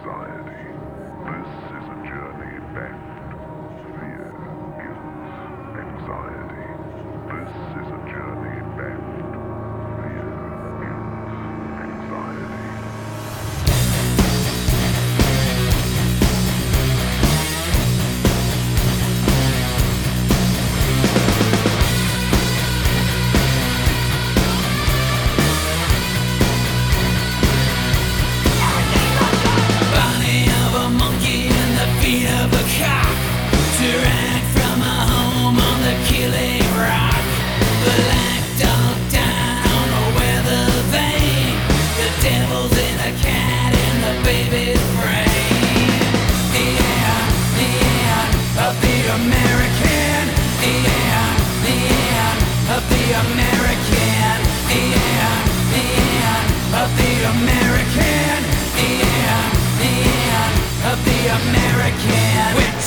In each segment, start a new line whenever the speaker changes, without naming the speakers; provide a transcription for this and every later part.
anxiety. This is a journey back. Fear, guilt, anxiety. This is a journey back. Fear, guilt, anxiety.
Feet of a cock, derived from a home on the killing rock. Black dog down on a weather vane. The devil's in a cat in the baby's brain. The end of the American. The end of the American. The end of the American. The end of the American wits.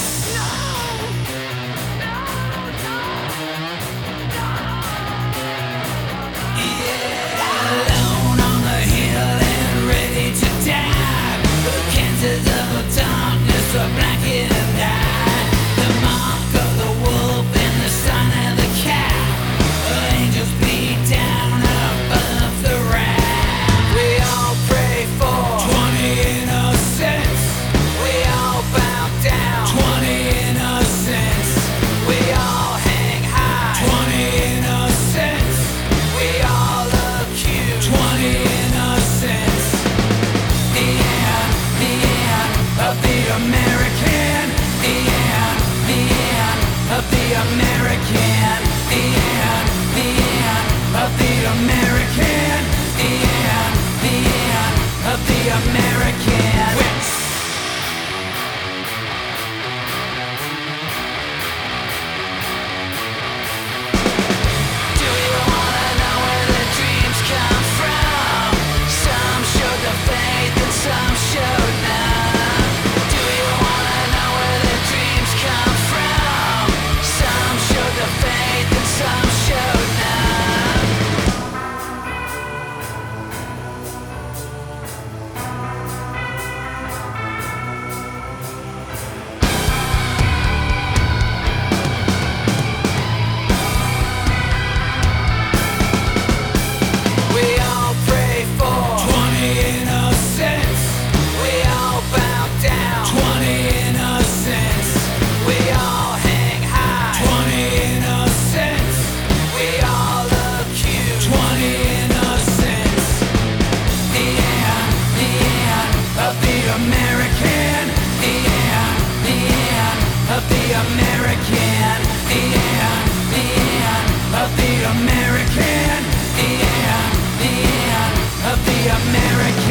Yeah, alone on the hill and ready to die. The cancers of darkness are blackened eye. The mark of the wolf and the sign of the cat. Angels bleed down above the rat. We all pray for 20 innocents. We all bow down, 20 innocents. We all hang high, 20 innocents. We all accuse, 20 innocents. The end of the American. The end of the American. The end of the American. The end of the American. Some showed none. Do you wanna know where the dreams come from? Some showed the faith and some showed none. We all pray for 20 innocents. We all bow down, 20 innocents. We all hang high, 20 innocents. We all accuse, 20 innocents. The end of the American. The end of the American. The end of the American. The end of the American.